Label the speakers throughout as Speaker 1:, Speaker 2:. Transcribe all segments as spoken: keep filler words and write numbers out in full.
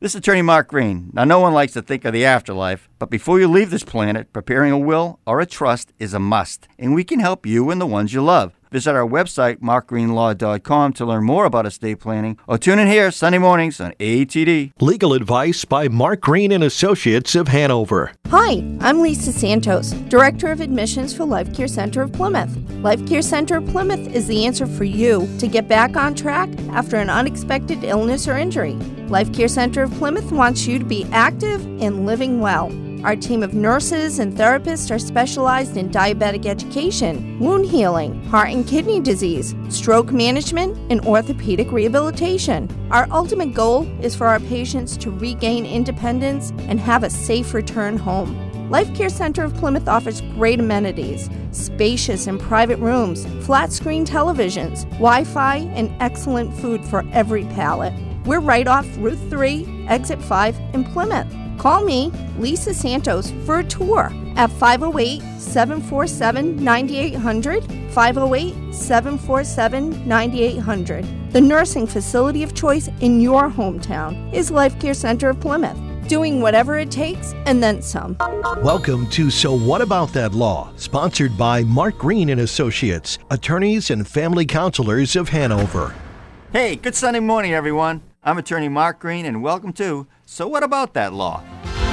Speaker 1: This is Attorney Mark Green. Now, no one likes to think of the afterlife, but before you leave this planet, preparing a will or a trust is a must, and we can help you and the ones you love. Visit our website, mark green law dot com, to learn more about estate planning, or tune in here Sunday mornings on A T D.
Speaker 2: Legal advice by Mark Green and Associates of Hanover.
Speaker 3: Hi, I'm Lisa Santos, Director of Admissions for Life Care Center of Plymouth. Life Care Center of Plymouth is the answer for you to get back on track after an unexpected illness or injury. Life Care Center of Plymouth wants you to be active and living well. Our team of nurses and therapists are specialized in diabetic education, wound healing, heart and kidney disease, stroke management, and orthopedic rehabilitation. Our ultimate goal is for our patients to regain independence and have a safe return home. Life Care Center of Plymouth offers great amenities, spacious and private rooms, flat-screen televisions, Wi-Fi, and excellent food for every palate. We're right off Route three, Exit five in Plymouth. Call me, Lisa Santos, for a tour at five oh eight, seven four seven, nine eight hundred, five oh eight, seven four seven, nine eight hundred. The nursing facility of choice in your hometown is Life Care Center of Plymouth, doing whatever it takes and then some.
Speaker 2: Welcome to So What About That Law, sponsored by Mark Green and Associates, attorneys and family counselors of Hanover.
Speaker 1: Hey, good Sunday morning, everyone. I'm Attorney Mark Green, and welcome to So What About That Law?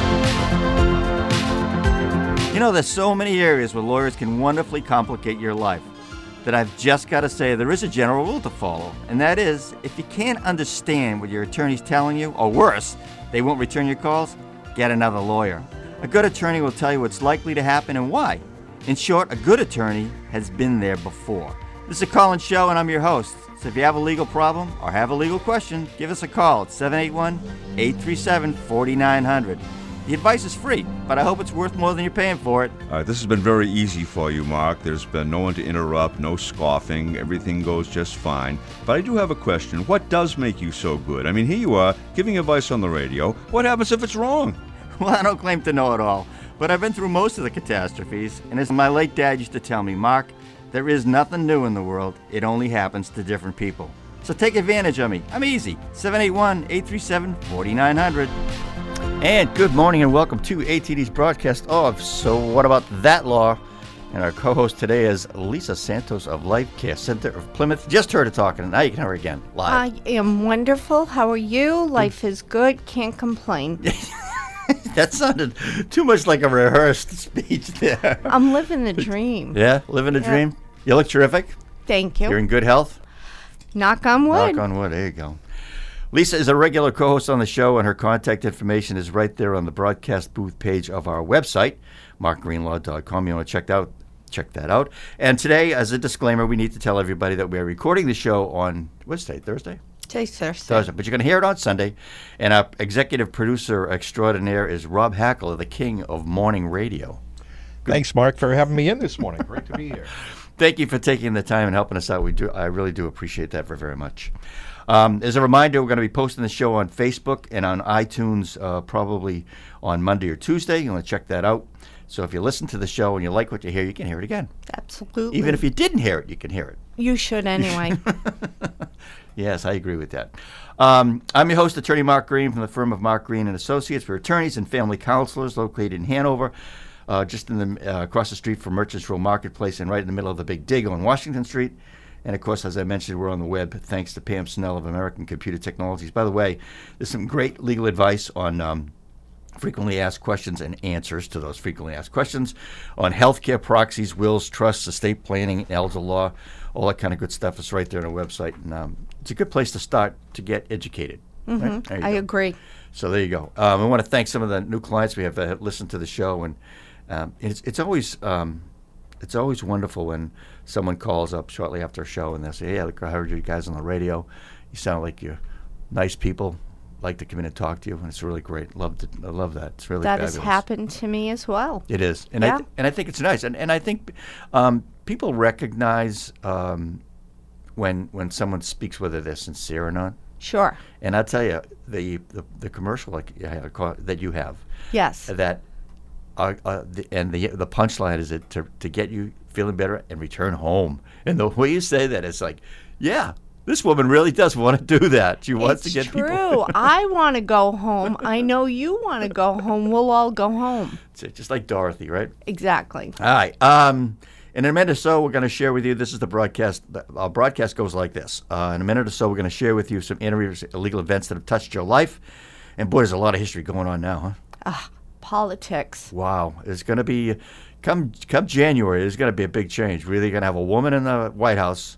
Speaker 1: You know, there's so many areas where lawyers can wonderfully complicate your life that I've just got to say there is a general rule to follow, and that is, if you can't understand what your attorney's telling you, or worse, they won't return your calls, get another lawyer. A good attorney will tell you what's likely to happen and why. In short, a good attorney has been there before. This is a call-in show, and I'm your host. So if you have a legal problem or have a legal question, give us a call at seven eight one, eight three seven, four nine zero zero. The advice is free, but I hope it's worth more than you're paying for it.
Speaker 4: All right, this has been very easy for you, Mark. There's been no one to interrupt, no scoffing. Everything goes just fine. But I do have a question. What does make you so good? I mean, here you are, giving advice on the radio. What happens if it's wrong?
Speaker 1: Well, I don't claim to know it all, but I've been through most of the catastrophes, and as my late dad used to tell me, Mark, there is nothing new in the world. It only happens to different people. So take advantage of me. I'm easy. seven eight one, eight three seven, four nine zero zero. And good morning and welcome to A T D's broadcast of So What About That Law? And our co-host today is Lisa Santos of Life Care Center of Plymouth. Just heard her talking, and now you can hear her again live.
Speaker 3: I am wonderful. How are you? Life is good. Can't complain.
Speaker 1: That sounded too much like a rehearsed speech there.
Speaker 3: I'm living the dream.
Speaker 1: Yeah, living the
Speaker 3: Yeah.
Speaker 1: dream. You look terrific.
Speaker 3: Thank you.
Speaker 1: You're in good health.
Speaker 3: Knock on wood.
Speaker 1: Knock on wood. There you go. Lisa is a regular co-host on the show, and her contact information is right there on the broadcast booth page of our website, mark green law dot com. You want to check that out? Check that out. And today, as a disclaimer, we need to tell everybody that we are recording the show on, what's today, Thursday?
Speaker 3: Today's Thursday.
Speaker 1: Thursday. But you're going to hear it on Sunday. And our executive producer extraordinaire is Rob Hackler, the king of morning radio. Good.
Speaker 5: Thanks, Mark, for having me in this morning. Great to be here.
Speaker 1: Thank you for taking the time and helping us out. We do. I really do appreciate that very, very much. Um, as a reminder, we're going to be posting the show on Facebook and on iTunes uh, probably on Monday or Tuesday. You want to check that out. So if you listen to the show and you like what you hear, you can hear it again.
Speaker 3: Absolutely.
Speaker 1: Even if you didn't hear it, you can hear it.
Speaker 3: You should anyway.
Speaker 1: Yes, I agree with that. Um, I'm your host, Attorney Mark Green from the firm of Mark Green and Associates. We're attorneys and family counselors located in Hanover, uh, just in the uh, across the street from Merchants Row Marketplace and right in the middle of the Big Dig on Washington Street. And, of course, as I mentioned, we're on the web thanks to Pam Snell of American Computer Technologies. By the way, there's some great legal advice on um, frequently asked questions and answers to those frequently asked questions on healthcare proxies, wills, trusts, estate planning, elder law, all that kind of good stuff is right there on our website. And um, it's a good place to start to get educated.
Speaker 3: Mm-hmm.
Speaker 1: Right? There you
Speaker 3: I
Speaker 1: go.
Speaker 3: agree.
Speaker 1: So there you go. Um, I want to thank some of the new clients we have that have listened to the show. And um, it's, it's always... Um, It's always wonderful when someone calls up shortly after a show and they say, hey, I heard you guys on the radio. You sound like you're nice people, like to come in and talk to you, and it's really great. Love to, I love that. It's really
Speaker 3: That
Speaker 1: fabulous.
Speaker 3: has happened to me as well.
Speaker 1: It is. And,
Speaker 3: Yeah.
Speaker 1: I, th- and I think it's nice. And, and I think um, people recognize um, when when someone speaks, whether they're sincere or not.
Speaker 3: Sure.
Speaker 1: And I'll tell you, the, the, the commercial like you have, that you have,
Speaker 3: Yes.
Speaker 1: that Uh, uh, the, and the the punchline is it to to get you feeling better and return home. And the way you say that, it's like, yeah, This woman really does want to do that. She wants
Speaker 3: It's
Speaker 1: to get
Speaker 3: true.
Speaker 1: people.
Speaker 3: I want to go home. I know you want to go home. We'll all go home.
Speaker 1: Just like Dorothy, right?
Speaker 3: Exactly.
Speaker 1: All right. Um, in a minute or so, we're going to share with you. This is the broadcast. Our broadcast goes like this. Uh, in a minute or so, we're going to share with you some interviews, illegal events that have touched your life. And boy, there's a lot of history going on now, huh?
Speaker 3: Ah, politics.
Speaker 1: Wow. It's going to be, come come January, there's going to be a big change. We're either going to have a woman in the White House,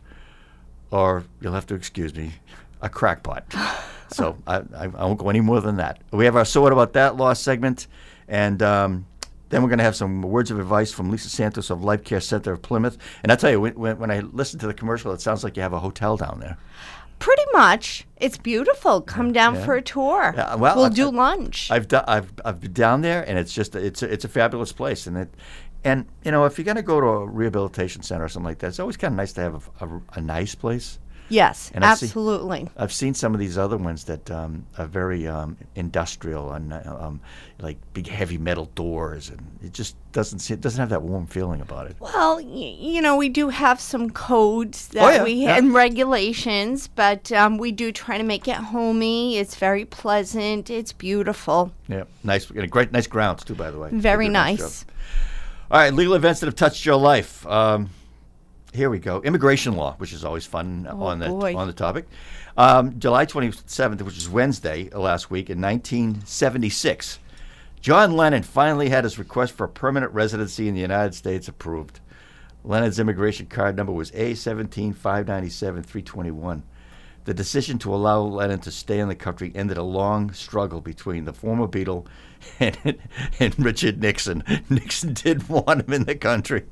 Speaker 1: or you'll have to excuse me, a crackpot. So I, I, I won't go any more than that. We have our So What About That Law segment, and um, then we're going to have some words of advice from Lisa Santos of Life Care Center of Plymouth. And I tell you, when, when I listen to the commercial, it sounds like you have a hotel down there.
Speaker 3: Pretty much. It's beautiful. Come down
Speaker 1: Yeah.
Speaker 3: for a tour.
Speaker 1: Yeah, well,
Speaker 3: we'll
Speaker 1: I've-
Speaker 3: do lunch.
Speaker 1: I've, do, I've I've been down there, and it's just it's a, it's a fabulous place, and it, and you know, if you're going to go to a rehabilitation center or something like that, it's always kind of nice to have a, a, a nice place.
Speaker 3: yes,
Speaker 1: and I see-
Speaker 3: absolutely.
Speaker 1: I've seen some of these other ones that um, are very um, industrial and um, like big heavy metal doors, and it just doesn't see, it doesn't have that warm feeling about it.
Speaker 3: Well, y- you know, we do have some codes that
Speaker 1: Oh, yeah,
Speaker 3: we
Speaker 1: yeah.
Speaker 3: and regulations, but um, we do try to make it homey. It's very pleasant. It's beautiful.
Speaker 1: Yeah, nice, and great, nice grounds too, by the way.
Speaker 3: Very
Speaker 1: They did a
Speaker 3: nice.
Speaker 1: job. All right, legal events that have touched your life. Um, here we go. Immigration law, which is always fun
Speaker 3: Oh,
Speaker 1: on the
Speaker 3: boy.
Speaker 1: on the topic. Um, July twenty-seventh, which is Wednesday uh, last week in nineteen seventy-six, John Lennon finally had his request for a permanent residency in the United States approved. Lennon's immigration card number was A seventeen five ninety-seven three twenty-one. The decision to allow Lennon to stay in the country ended a long struggle between the former Beatle and, and Richard Nixon. Nixon didn't want him in the country.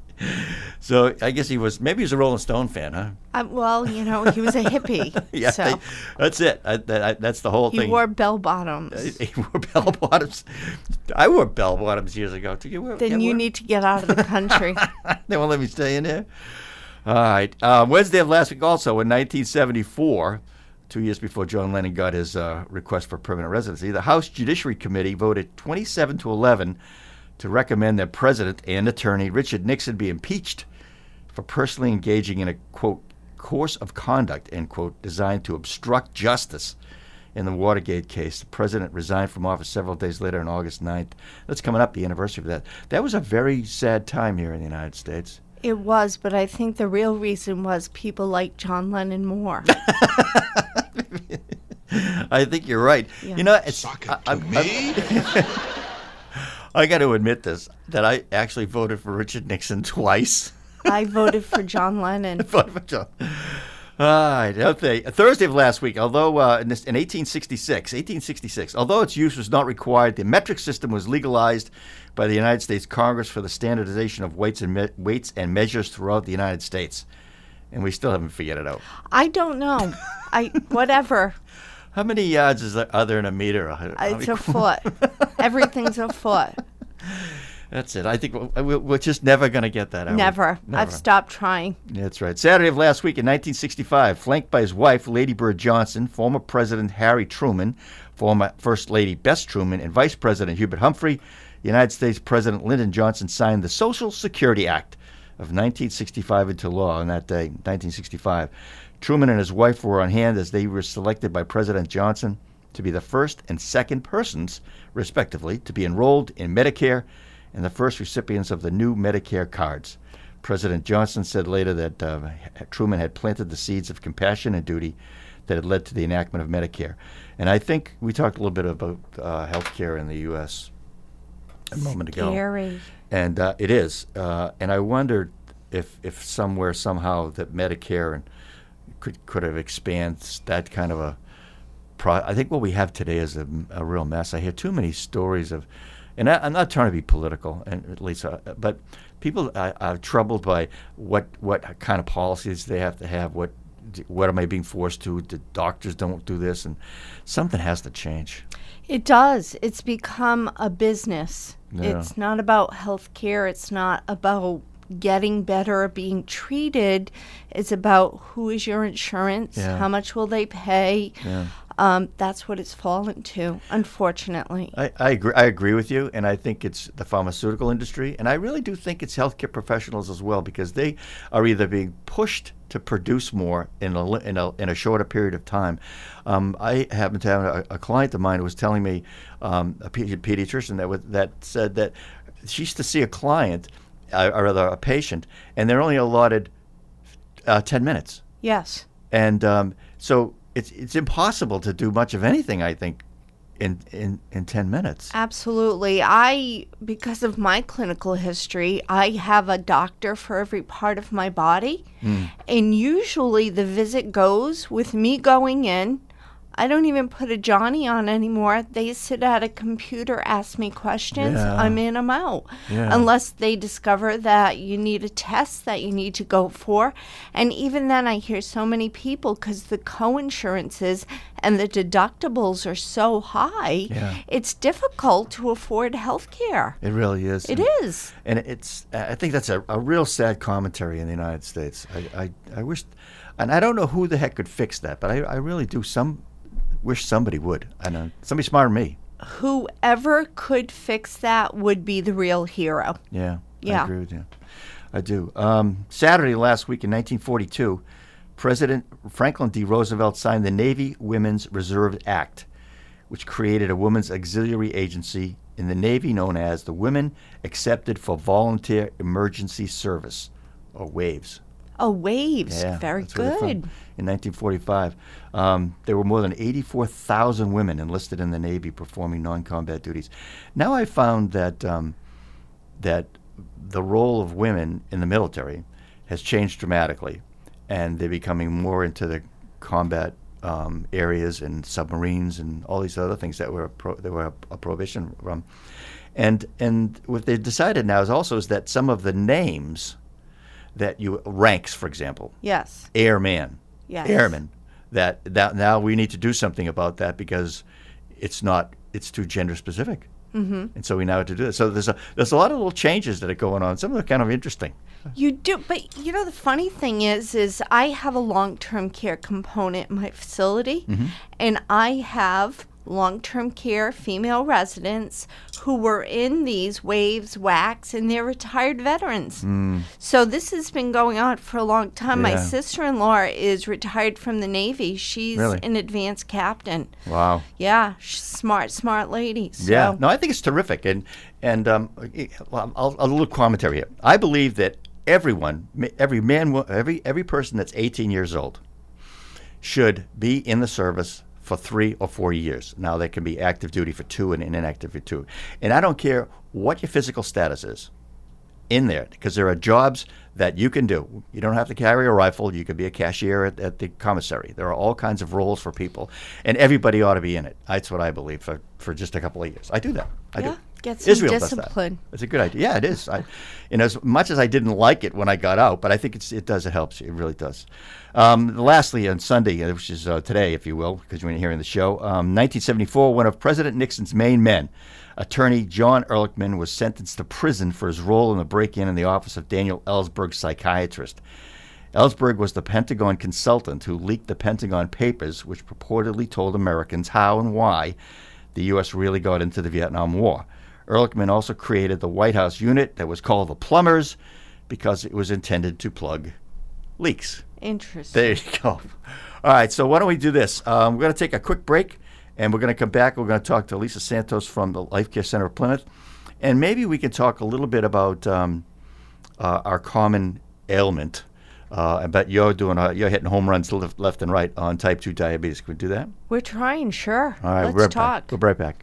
Speaker 1: So I guess he was, maybe he was a Rolling Stone fan, huh?
Speaker 3: Uh, well, you know, he was a hippie.
Speaker 1: Yeah,
Speaker 3: so
Speaker 1: they- that's it. I, that, I, that's the whole
Speaker 3: he
Speaker 1: thing.
Speaker 3: wore bell bottoms.
Speaker 1: He wore bell bottoms. I wore bell bottoms years ago. Did you wear,
Speaker 3: Then
Speaker 1: yeah,
Speaker 3: you
Speaker 1: wear-
Speaker 3: need to get out of the country.
Speaker 1: They won't let me stay in there. All right. Uh, Wednesday of last week, also in nineteen seventy-four, two years before John Lennon got his uh, request for permanent residency, the House Judiciary Committee voted twenty-seven to eleven to recommend that President and attorney Richard Nixon be impeached for personally engaging in a, quote, course of conduct, end quote, designed to obstruct justice in the Watergate case. The president resigned from office several days later on August ninth. That's coming up, the anniversary of that. That was a very sad time here in the United States.
Speaker 3: It was, but I think the real reason was people like John Lennon more.
Speaker 1: I think you're right.
Speaker 3: Yeah.
Speaker 1: You know, it's,
Speaker 6: Suck it
Speaker 1: I,
Speaker 6: to
Speaker 1: I'm-
Speaker 6: me.
Speaker 1: I'm- I got to admit this, that I actually voted for Richard Nixon twice.
Speaker 3: I voted for John Lennon.
Speaker 1: Voted for John. All right, okay. Thursday of last week, although uh, in, this, in eighteen sixty-six, eighteen sixty-six, although its use was not required, the metric system was legalized by the United States Congress for the standardization of weights and me- weights and measures throughout the United States, and we still haven't figured it out.
Speaker 3: I don't know. I whatever.
Speaker 1: How many yards is there, are there in a meter? How
Speaker 3: It's
Speaker 1: many-
Speaker 3: a foot. Everything's a foot.
Speaker 1: That's it. I think we're, we're we're just never going to get that. are we?
Speaker 3: Never. I've stopped trying.
Speaker 1: That's right. Saturday of last week in nineteen sixty-five, flanked by his wife, Lady Bird Johnson, former President Harry Truman, former First Lady Bess Truman, and Vice President Hubert Humphrey, United States President Lyndon Johnson signed the Social Security Act of nineteen sixty-five into law on that day, nineteen sixty-five. Truman and his wife were on hand as they were selected by President Johnson to be the first and second persons, respectively, to be enrolled in Medicare and the first recipients of the new Medicare cards. President Johnson said later that uh, Truman had planted the seeds of compassion and duty that had led to the enactment of Medicare. And I think we talked a little bit about uh, health care in the U S a moment ago.
Speaker 3: Scary.
Speaker 1: And uh, it is. Uh, and I wondered if if somewhere, somehow, that Medicare and could could have expanded that kind of a pro- I think what we have today is a, a real mess. I hear too many stories of, and I, I'm not trying to be political, and at least, uh, but people are, are troubled by what what kind of policies they have to have. What what am I being forced to? The doctors don't do this, and something has to change.
Speaker 3: It does. It's become a business.
Speaker 1: Yeah.
Speaker 3: It's not about health care. It's not about getting better or being treated. It's about who is your insurance,
Speaker 1: Yeah.
Speaker 3: how much will they pay.
Speaker 1: Yeah.
Speaker 3: Um, that's what it's fallen to, unfortunately.
Speaker 1: I, I agree. I agree with you, and I think it's the pharmaceutical industry, and I really do think it's healthcare professionals as well, because they are either being pushed to produce more in a li- in a, in a shorter period of time. Um, I happen to have a, a client of mine who was telling me, um, a pedi- pediatrician that was, that said that she used to see a client, uh, or rather a patient, and they're only allotted uh, ten minutes,
Speaker 3: Yes.
Speaker 1: and um, so it's it's impossible to do much of anything, I think, in in in ten minutes.
Speaker 3: Absolutely. I, because of my clinical history, I have a doctor for every part of my body.
Speaker 1: Mm.
Speaker 3: And usually the visit goes with me going in. I don't even put a Johnny on anymore. They sit at a computer, ask me questions.
Speaker 1: Yeah.
Speaker 3: I'm in, I'm out.
Speaker 1: Yeah.
Speaker 3: Unless they discover that you need a test that you need to go for. And even then, I hear so many people, because the co-insurances and the deductibles are so high,
Speaker 1: Yeah.
Speaker 3: it's difficult to afford health care.
Speaker 1: It really is.
Speaker 3: It
Speaker 1: and,
Speaker 3: is.
Speaker 1: and it's. I think that's a, a real sad commentary in the United States. I, I, I wish, and I don't know who the heck could fix that, but I, I really do. Some wish somebody would. I know somebody smarter than me.
Speaker 3: Whoever could fix that would be the real hero.
Speaker 1: Yeah,
Speaker 3: Yeah.
Speaker 1: I agree with you. I do. Um, Saturday last week in nineteen forty-two, President Franklin D. Roosevelt signed the Navy Women's Reserve Act, which created a women's auxiliary agency in the Navy known as the Women Accepted for Volunteer Emergency Service, or WAVES.
Speaker 3: Oh, waves.
Speaker 1: Yeah,
Speaker 3: Very
Speaker 1: that's where they're from.
Speaker 3: good.
Speaker 1: In nineteen forty-five, um, there were more than eighty-four thousand women enlisted in the Navy performing non-combat duties. Now I found that um, that the role of women in the military has changed dramatically, and they're becoming more into the combat um, areas and submarines and all these other things that were a pro- that were a, a prohibition from. And and what they've decided now is also is that some of the names that you ranks, for example,
Speaker 3: Yes.
Speaker 1: airman,
Speaker 3: Yes.
Speaker 1: airman, that that now we need to do something about that because it's not it's too gender specific, mm-hmm. and so we now have to do it. So there's a there's a lot of little changes that are going on. Some of them are kind of interesting.
Speaker 3: You do, but you know the funny thing is, is I have a long-term care component in my facility,
Speaker 1: Mm-hmm.
Speaker 3: and I have long-term care female residents who were in these waves, WACs, and they're retired veterans. So this has been going on for a long time. My
Speaker 1: Yeah.
Speaker 3: sister-in-law is retired from the Navy. She's
Speaker 1: Really?
Speaker 3: an advanced captain.
Speaker 1: Wow.
Speaker 3: Yeah, she's smart, smart lady. So.
Speaker 1: Yeah. No, I think it's terrific, and and um, well, I'll, a little commentary here. I believe that everyone, ma- every man, wo- every every person that's eighteen years old, should be in the service for three or four years. Now, they can be active duty for two and inactive for two. And I don't care what your physical status is in there, because there are jobs that you can do. You don't have to carry a rifle. You could be a cashier at, at the commissary. There are all kinds of roles for people, and everybody ought to be in it. That's what I believe for, for just a couple of years. I do that. I
Speaker 3: Yeah,
Speaker 1: do.
Speaker 3: get some
Speaker 1: Israel
Speaker 3: discipline.
Speaker 1: does that. It's a good idea. Yeah, it is. I, and as much as I didn't like it when I got out, but I think it's, it does. It helps. It really does. Um, lastly, on Sunday, uh, which is uh, today, if you will, because you're hearing the show, um, nineteen seventy-four, one of President Nixon's main men, attorney John Ehrlichman, was sentenced to prison for his role in the break-in in the office of Daniel Ellsberg, psychiatrist. Ellsberg was the Pentagon consultant who leaked the Pentagon Papers, which purportedly told Americans how and why the U S really got into the Vietnam War. Ehrlichman also created the White House unit that was called the Plumbers because it was intended to plug leaks.
Speaker 3: Interesting.
Speaker 1: There you go. All right, so why don't we do this? Um, we're going to take a quick break, and we're going to come back. We're going to talk to Lisa Santos from the Life Care Center of Plymouth, and maybe we can talk a little bit about um, uh, our common ailment. Uh, I bet you're doing uh, you're hitting home runs left, left and right on type two diabetes. Can we do that?
Speaker 3: We're trying, sure.
Speaker 1: All right,
Speaker 3: Let's
Speaker 1: we're right
Speaker 3: talk.
Speaker 1: back. We'll be right back.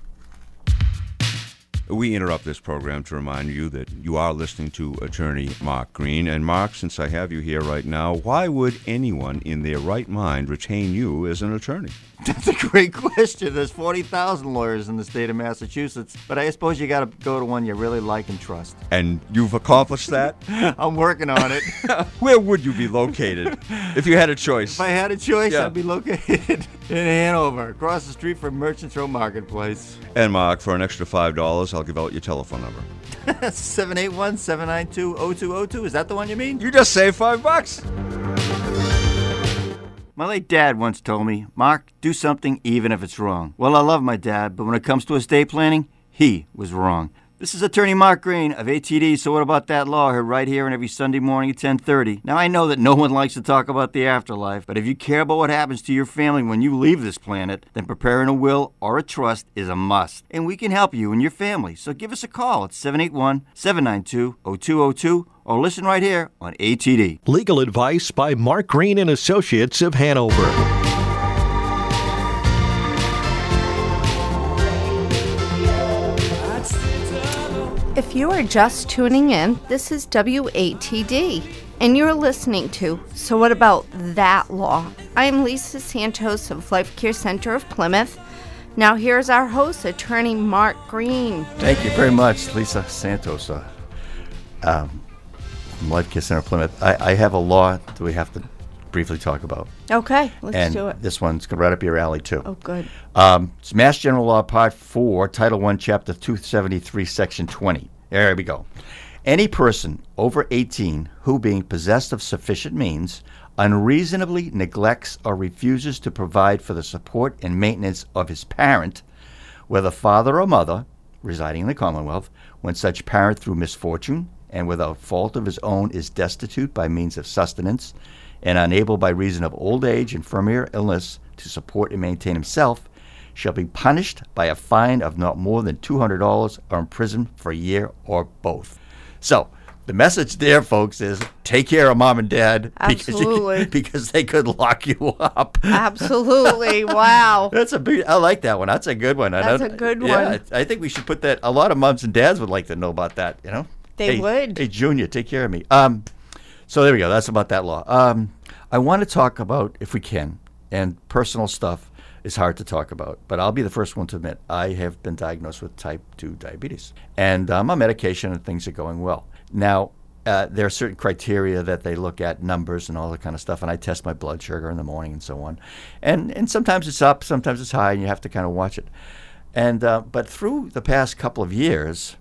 Speaker 4: We interrupt this program to remind you that you are listening to attorney Mark Green. And Mark, since I have you here right now, why would anyone in their right mind retain you as an attorney?
Speaker 1: That's a great question. There's forty thousand lawyers in the state of Massachusetts, but I suppose you got to go to one you really like and trust.
Speaker 4: And you've accomplished that?
Speaker 1: I'm working on it.
Speaker 4: Where would you be located if you had a choice?
Speaker 1: If I had a choice,
Speaker 4: Yeah.
Speaker 1: I'd be located in Hanover, across the street from Merchants Row Marketplace.
Speaker 4: And Mark, for an extra five dollars, I'll give out your telephone number.
Speaker 1: seven eight one, seven nine two, zero two zero two. Is that the one you mean?
Speaker 4: You just saved five bucks.
Speaker 1: My late dad once told me, Mark, do something even if it's wrong. Well, I love my dad, but when it comes to estate planning, he was wrong. This is Attorney Mark Green of A T D, So What About That Law, heard right here and every Sunday morning at ten thirty. Now, I know that no one likes to talk about the afterlife, but if you care about what happens to your family when you leave this planet, then preparing a will or a trust is a must. And we can help you and your family, so give us a call at seven eight one, seven nine two, zero two zero two or listen right here on A T D.
Speaker 2: Legal advice by Mark Green and Associates of Hanover.
Speaker 3: If you are just tuning in, this is W A T D, and you're listening to So What About That Law? I am Lisa Santos of Life Care Center of Plymouth. Now here's our host, Attorney Mark Green.
Speaker 1: Thank you very much, Lisa Santos, uh, um, from Life Care Center of Plymouth. I, I have a law that we have to briefly talk about.
Speaker 3: Okay, let's
Speaker 1: and
Speaker 3: do it.
Speaker 1: This one's right up your alley, too.
Speaker 3: Oh, good.
Speaker 1: Um, it's Mass General Law, Part four, Title one, Chapter two seventy-three, Section twenty. There we go. Any person over eighteen who, being possessed of sufficient means, unreasonably neglects or refuses to provide for the support and maintenance of his parent, whether father or mother, residing in the Commonwealth, when such parent through misfortune and without fault of his own is destitute by means of sustenance and unable by reason of old age, infirmity, or illness to support and maintain himself, shall be punished by a fine of not more than two hundred dollars or imprisoned for a year or both. So the message there, folks, is take care of mom and dad
Speaker 3: Absolutely.
Speaker 1: because, you, because they could lock you up.
Speaker 3: Absolutely. Wow.
Speaker 1: That's a big, I like that one. That's a good one. I
Speaker 3: That's
Speaker 1: don't-
Speaker 3: a good
Speaker 1: yeah,
Speaker 3: one.
Speaker 1: I, I think we should put that. A lot of moms and dads would like to know about that, you know?
Speaker 3: They
Speaker 1: Hey-
Speaker 3: would.
Speaker 1: Hey, Junior, take care of me. Um, so there we go. That's about that law. Um, I want to talk about, if we can, and personal stuff is hard to talk about, but I'll be the first one to admit I have been diagnosed with type two diabetes. And I'm on medication and things are going well. Now, uh, there are certain criteria that they look at, numbers and all that kind of stuff, and I test my blood sugar in the morning and so on. And and sometimes it's up, sometimes it's high, and you have to kind of watch it. And uh, but through the past couple of years,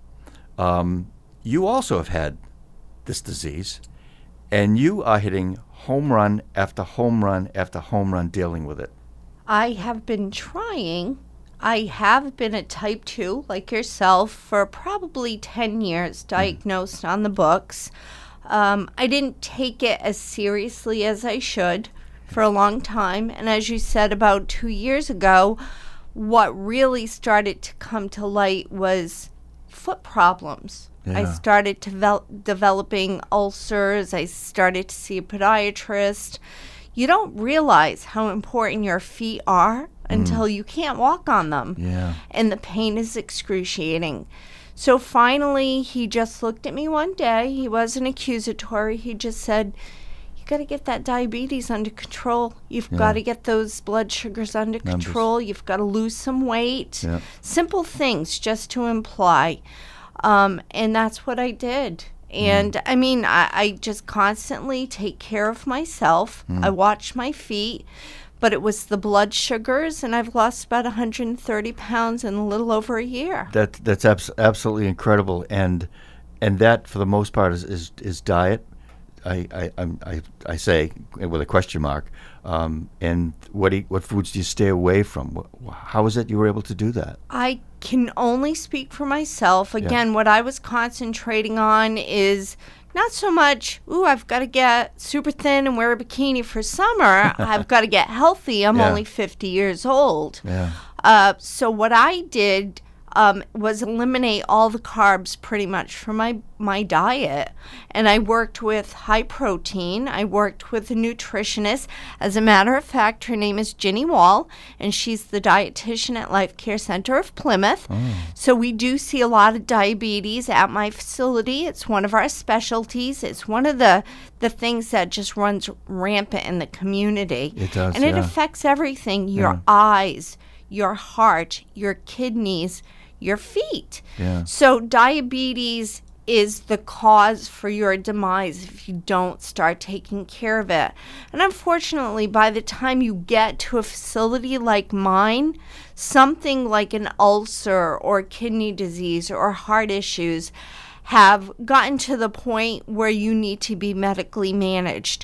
Speaker 1: um, you also have had this disease, and you are hitting home run after home run after home run dealing with it.
Speaker 3: I have been trying. I have been a type two, like yourself, for probably ten years, diagnosed on the books. Um, I didn't take it as seriously as I should for a long time. And as you said, about two years ago, what really started to come to light was foot problems. I
Speaker 1: Yeah.
Speaker 3: started to devel- developing ulcers. I started to see a podiatrist. You don't realize how important your feet are until you can't walk on them.
Speaker 1: Yeah.
Speaker 3: And the pain is excruciating. So finally, he just looked at me one day. He wasn't accusatory. He just said, you got to get that diabetes under control. You've
Speaker 1: Yeah.
Speaker 3: got to get those blood sugars under
Speaker 1: Numbers.
Speaker 3: control. You've got to lose some weight.
Speaker 1: Yeah.
Speaker 3: Simple things just to imply. Um, and that's what I did. And
Speaker 1: Mm.
Speaker 3: I mean, I, I just constantly take care of myself.
Speaker 1: Mm.
Speaker 3: I watch my feet, but it was the blood sugars, and I've lost about one hundred thirty pounds in a little over a year.
Speaker 1: That that's abs- absolutely incredible, and and that for the most part is is, is diet. I I, I'm, I I say with a question mark. Um, and what do you, what foods do you stay away from? Wh- How is it you were able to do that?
Speaker 3: I can only speak for myself. Again, what I was concentrating on is not so much, ooh, I've got to get super thin and wear a bikini for summer. I've got to get healthy. I'm
Speaker 1: Yeah.
Speaker 3: only fifty years old.
Speaker 1: Yeah.
Speaker 3: Uh, so what I did um, was eliminate all the carbs pretty much from my, my diet. And I worked with high protein. I worked with a nutritionist. As a matter of fact, her name is Ginny Wall, and she's the dietitian at Life Care Center of Plymouth. So we do see a lot of diabetes at my facility. It's one of our specialties. It's one of the, the things that just runs rampant in the community.
Speaker 1: It does,
Speaker 3: And it
Speaker 1: yeah.
Speaker 3: affects everything, your
Speaker 1: Yeah.
Speaker 3: eyes, your heart, your kidneys, your feet.
Speaker 1: Yeah.
Speaker 3: So diabetes is the cause for your demise if you don't start taking care of it. And unfortunately, by the time you get to a facility like mine, something like an ulcer or kidney disease or heart issues have gotten to the point where you need to be medically managed,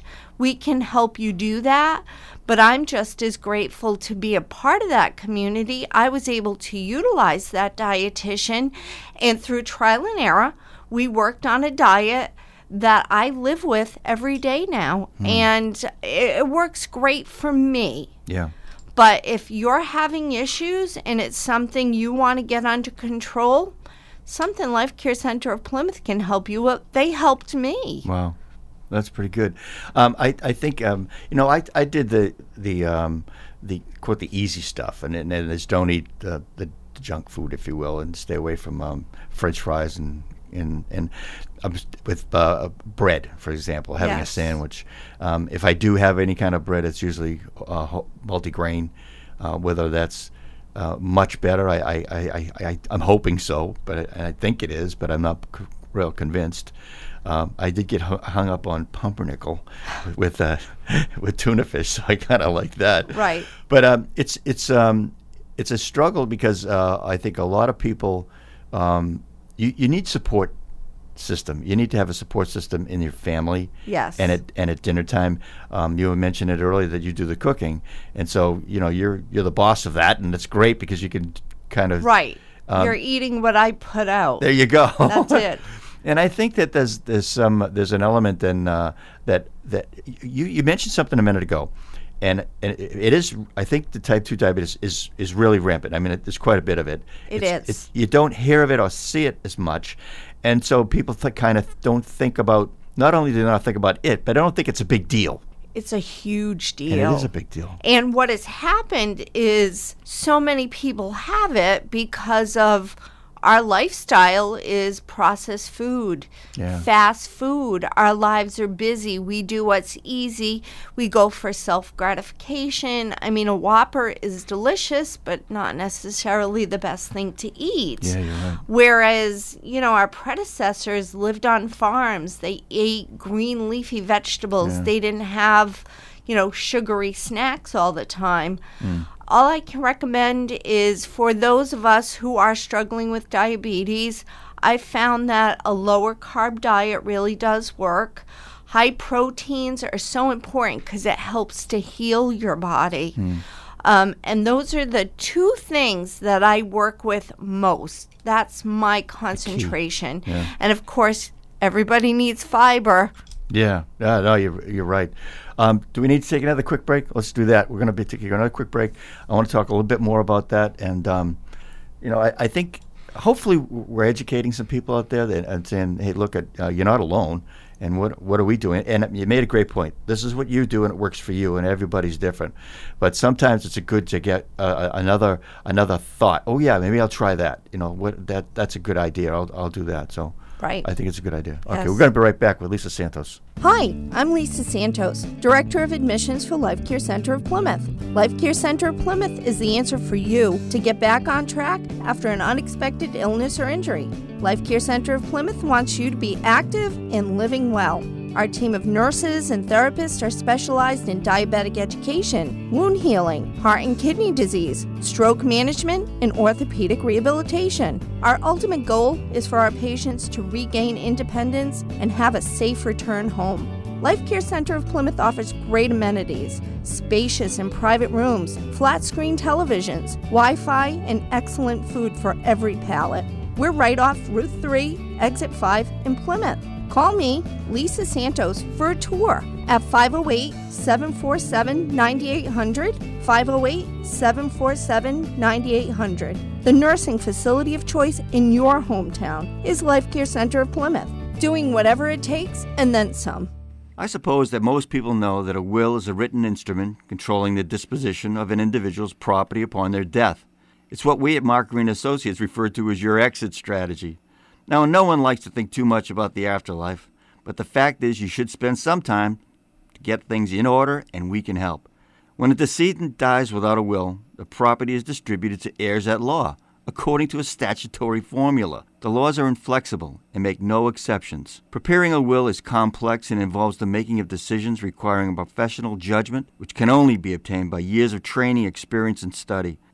Speaker 3: we can help you do that. But I'm just as grateful to be a part of that community. I was able to utilize that dietitian, and through trial and error, we worked on a diet that I live with every day now, mm. and it, it works great for me.
Speaker 1: Yeah.
Speaker 3: But if you're having issues and it's something you want to get under control, something Life Care Center of Plymouth can help you with. They helped me.
Speaker 1: Wow. That's pretty good. Um, I, I think, um, you know, I, I did the, the, um, the, quote, the easy stuff, and, and, and it's don't eat uh, the junk food, if you will, and stay away from um, French fries and, and, and um, with uh, bread, for example, having
Speaker 3: yes.
Speaker 1: a sandwich. Um, if I do have any kind of bread, it's usually uh, multigrain, uh, whether that's uh, much better. I, I, I, I, I'm hoping so, but I, I think it is, but I'm not c- real convinced. Um, I did get hung up on pumpernickel with uh, with tuna fish, so I kind of like that.
Speaker 3: Right.
Speaker 1: But um, it's it's um, it's a struggle because uh, I think a lot of people um, you you need support system. You need to have a support system in your family.
Speaker 3: Yes.
Speaker 1: And at and at dinner time, um, you mentioned it earlier that you do the cooking, and so you know you're you're the boss of that, and it's great because you can kind of
Speaker 3: right.
Speaker 1: Um,
Speaker 3: you're eating what I put out.
Speaker 1: There you go.
Speaker 3: That's it.
Speaker 1: And I think that there's there's some there's an element in uh, that that you you mentioned something a minute ago, and, and it is I think the type two diabetes is is really rampant. I mean, it, there's quite a bit of it.
Speaker 3: It
Speaker 1: it's,
Speaker 3: is.
Speaker 1: It's, you don't hear of it or see it as much, and so people th- kind of don't think about. Not only do they not think about it, but I don't think it's a big deal.
Speaker 3: It's a huge deal.
Speaker 1: And it is a big deal.
Speaker 3: And what has happened is so many people have it because of our lifestyle is processed food,
Speaker 1: yeah.
Speaker 3: fast food. Our lives are busy. We do what's easy. We go for self-gratification. I mean, a Whopper is delicious, but not necessarily the best thing to eat.
Speaker 1: Yeah, you're right.
Speaker 3: Whereas, you know, our predecessors lived on farms. They ate green leafy vegetables.
Speaker 1: Yeah.
Speaker 3: They didn't have, you know, sugary snacks all the time.
Speaker 1: Mm.
Speaker 3: All I can recommend is for those of us who are struggling with diabetes, I found that a lower carb diet really does work. High proteins are so important because it helps to heal your body. Mm. Um, and those are the two things that I work with most. That's my concentration.
Speaker 1: Yeah.
Speaker 3: And of course, everybody needs fiber.
Speaker 1: Yeah, yeah, no, you're you're right. Um, do we need to take another quick break? Let's do that. We're going to be taking another quick break. I want to talk a little bit more about that, and um, you know, I, I think hopefully we're educating some people out there that, and saying, "Hey, look, at uh, you're not alone." And what what are we doing? And you made a great point. This is what you do, and it works for you. And everybody's different. But sometimes it's a good to get uh, another another thought. Oh yeah, maybe I'll try that. You know, what that that's a good idea. I'll I'll do that. So.
Speaker 3: Right.
Speaker 1: I think it's a good idea. Okay,
Speaker 3: yes.
Speaker 1: We're going to be right back with Lisa Santos.
Speaker 3: Hi, I'm Lisa Santos, Director of Admissions for Life Care Center of Plymouth. Life Care Center of Plymouth is the answer for you to get back on track after an unexpected illness or injury. Life Care Center of Plymouth wants you to be active and living well. Our team of nurses and therapists are specialized in diabetic education, wound healing, heart and kidney disease, stroke management, and orthopedic rehabilitation. Our ultimate goal is for our patients to regain independence and have a safe return home. Life Care Center of Plymouth offers great amenities, spacious and private rooms, flat-screen televisions, Wi-Fi, and excellent food for every palate. We're right off Route three, Exit five in Plymouth. Call me, Lisa Santos, for a tour at five oh eight, seven four seven, nine eight hundred, five oh eight, seven four seven, nine eight hundred. The nursing facility of choice in your hometown is Life Care Center of Plymouth, doing whatever it takes and then some.
Speaker 1: I suppose that most people know that a will is a written instrument controlling the disposition of an individual's property upon their death. It's what we at Mark Green Associates refer to as your exit strategy. Now, no one likes to think too much about the afterlife, but the fact is you should spend some time to get things in order, and we can help. When a decedent dies without a will, the property is distributed to heirs at law, according to a statutory formula. The laws are inflexible and make no exceptions. Preparing a will is complex and involves the making of decisions requiring a professional judgment, which can only be obtained by years of training, experience, and study.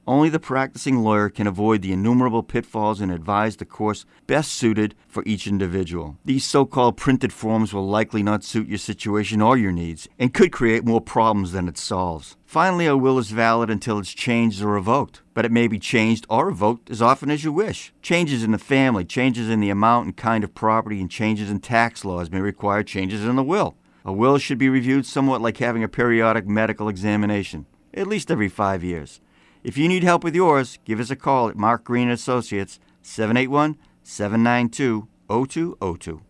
Speaker 1: Only the practicing lawyer can avoid the innumerable pitfalls and advise the course best suited for each individual. These so-called printed forms will likely not suit your situation or your needs and could create more problems than it solves. Finally, a will is valid until it's changed or revoked, but it may be changed or revoked as often as you wish. Changes in the family, changes in the amount and kind of property, and changes in tax laws may require changes in the will. A will should be reviewed somewhat like having a periodic medical examination, at least every five years. If you need help with yours, give us a call at Mark Green and Associates, seven eight one, seven nine two, zero two zero two.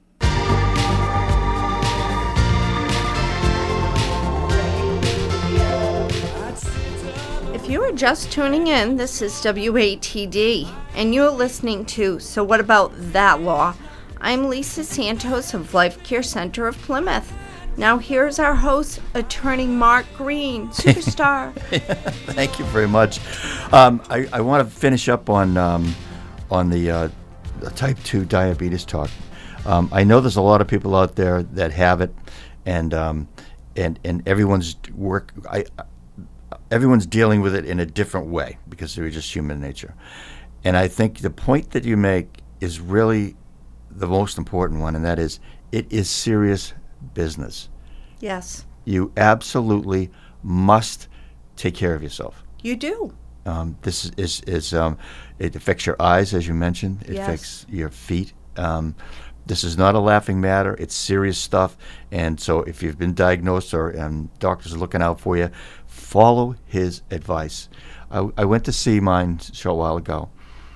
Speaker 3: If you are just tuning in, this is W A T D, and you're listening to So What About That Law? I'm Lisa Santos of Life Care Center of Plymouth. Now here's our host, Attorney Mark Green, superstar.
Speaker 1: Thank you very much. Um, I, I want to finish up on um, on the, uh, the type two diabetes talk. Um, I know there's a lot of people out there that have it, and um, and and everyone's work. I, everyone's dealing with it in a different way because they're just human nature. And I think the point that you make is really the most important one, and that is it is serious business.
Speaker 3: Yes.
Speaker 1: You absolutely must take care of yourself.
Speaker 3: You do.
Speaker 1: Um, this is, is, is um, it affects your eyes, as you mentioned. It
Speaker 3: Yes.
Speaker 1: affects your feet. Um, this is not a laughing matter. It's serious stuff. And so if you've been diagnosed or um, doctors are looking out for you, follow his advice. I, I went to see mine a short while ago,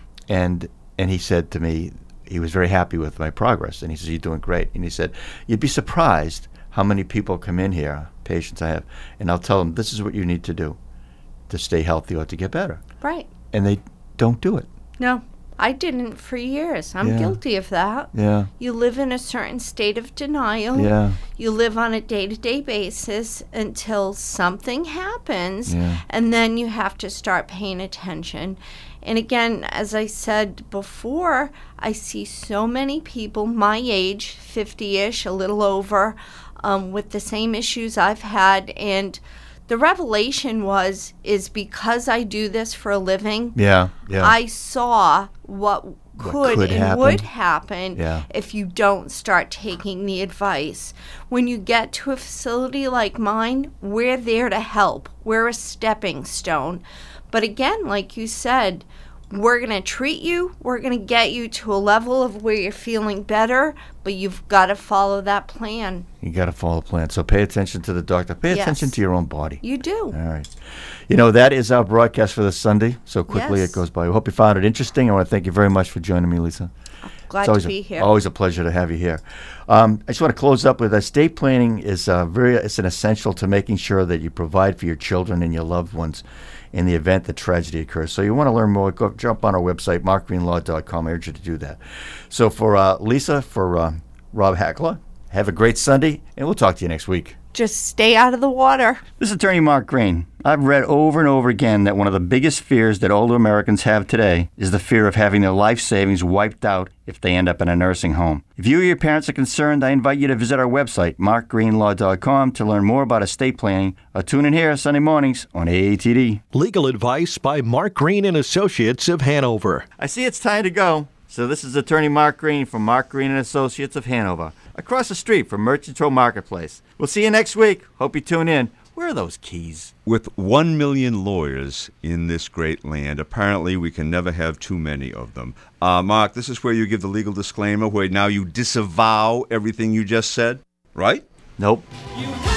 Speaker 1: and and he said to me, he was very happy with my progress, and he says, "You're doing great." And he said, "You'd be surprised how many people come in here, patients I have, and I'll tell them this is what you need to do to stay healthy or to get better."
Speaker 3: Right.
Speaker 1: And they don't do it.
Speaker 3: No, I didn't for years. I'm
Speaker 1: Yeah.
Speaker 3: guilty of that.
Speaker 1: Yeah.
Speaker 3: You live in a certain state of denial.
Speaker 1: Yeah.
Speaker 3: You live on a day-to-day basis until something happens,
Speaker 1: Yeah.
Speaker 3: and then you have to start paying attention. And again, as I said before, I see so many people my age, fifty-ish, a little over, um, with the same issues I've had. And the revelation was, is because I do this for a living,
Speaker 1: Yeah. Yeah.
Speaker 3: I saw what could,
Speaker 1: could
Speaker 3: and
Speaker 1: happen.
Speaker 3: would happen
Speaker 1: Yeah.
Speaker 3: if you don't start taking the advice. When you get to a facility like mine, we're there to help. We're a stepping stone. But again, like you said, we're going to treat you. We're going to get you to a level of where you're feeling better, but you've got to follow that plan.
Speaker 1: You got to follow the plan. So pay attention to the doctor. Pay
Speaker 3: Yes.
Speaker 1: attention to your own body.
Speaker 3: You do.
Speaker 1: All right. You know, that is our broadcast for this Sunday. So quickly
Speaker 3: Yes.
Speaker 1: it goes by. We hope you found it interesting. I want to thank you very much for joining me, Lisa.
Speaker 3: Glad
Speaker 1: It's always
Speaker 3: to be
Speaker 1: a,
Speaker 3: here.
Speaker 1: Always a pleasure to have you here. Um, I just want to close up with estate planning is uh, very it's an essential to making sure that you provide for your children and your loved ones in the event that tragedy occurs. So you want to learn more, go jump on our website, mark green law dot com. I urge you to do that. So for uh, Lisa, for uh, Rob Hackler, have a great Sunday, and we'll talk to you next week.
Speaker 3: Just stay out of the water.
Speaker 1: This is Attorney Mark Green. I've read over and over again that one of the biggest fears that older Americans have today is the fear of having their life savings wiped out if they end up in a nursing home. If you or your parents are concerned, I invite you to visit our website, mark green law dot com, to learn more about estate planning, or tune in here Sunday mornings on A A T D.
Speaker 2: Legal advice by Mark Green and Associates of Hanover.
Speaker 1: I see it's time to go. So this is Attorney Mark Green from Mark Green and Associates of Hanover, across the street from Merchants Row Marketplace. We'll see you next week. Hope you tune in. Where are those keys?
Speaker 4: With one million lawyers in this great land, apparently we can never have too many of them. Uh, Mark, this is where you give the legal disclaimer, where now you disavow everything you just said, right?
Speaker 1: Nope.
Speaker 6: You